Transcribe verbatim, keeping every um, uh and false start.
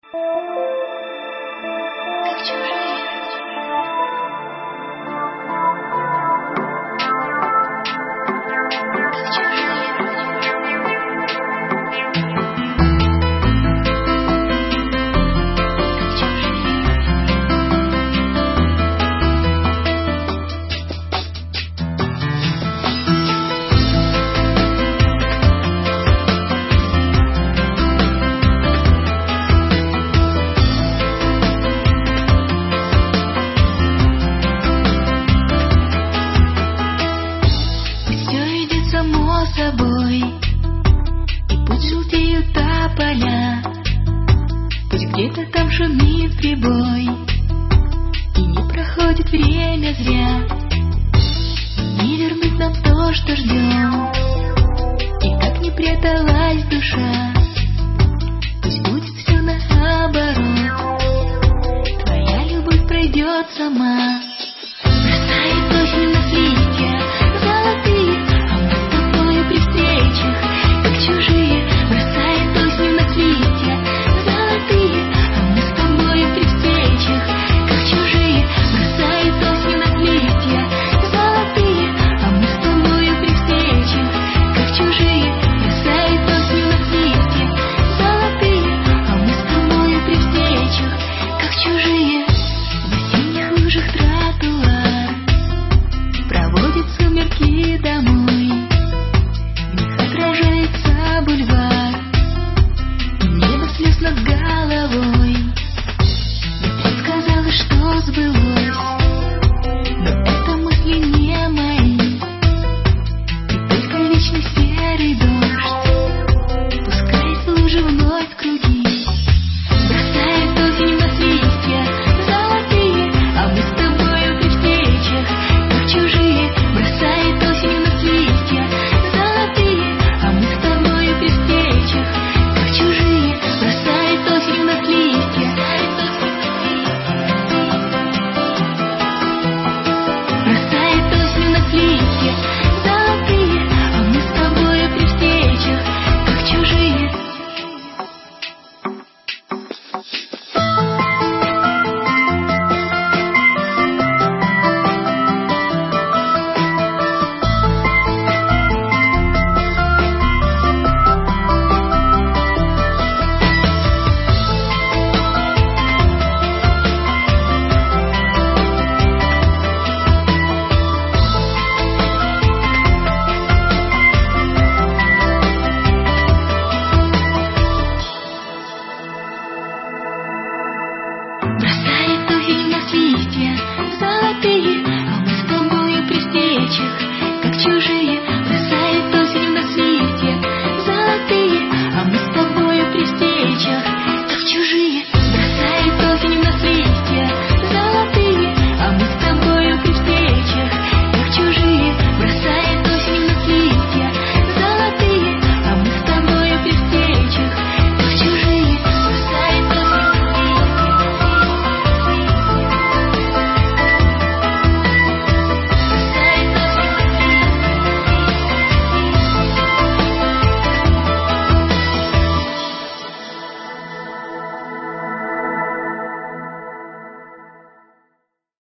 как чужие. Собой, и пусть желтеют тополя, пусть где-то там шумит прибой, и не проходит время зря. Не вернуть нам то, что ждем, и как не пряталась душа, пусть будет все наоборот. Твоя любовь пройдет сама, бросает осень на листья золотые, при встречах, как чужие, бросает осень на цветья золотые, а мы с тобой при встречах, как чужие, бросает осень на листья золотые, а мы с тобой при встречах, как чужие, бросает осень на листья золотые, а мы с тобой при встречах, как чужие. В осенних лужах тротуар проводит сумерки домой. Отражается бульвар, небо слез над головой. Я предсказала, что сбылось, но это мысли не мои. И только вечный серый дождь пускает лужи вновь в круги, бросает осень на листья золотые, а мы с тобою при встречах, как чужие, бросает осень на листья золотые, а мы с тобой при встречах, как чужие, бросает осень на листья, бросает осень на листья золотые, а мы с тобой при встречах, как чужие. Бросает осень на листья золотые, а мы с тобой при встречах, как чужие, бросает осень на листья золотые, а мы с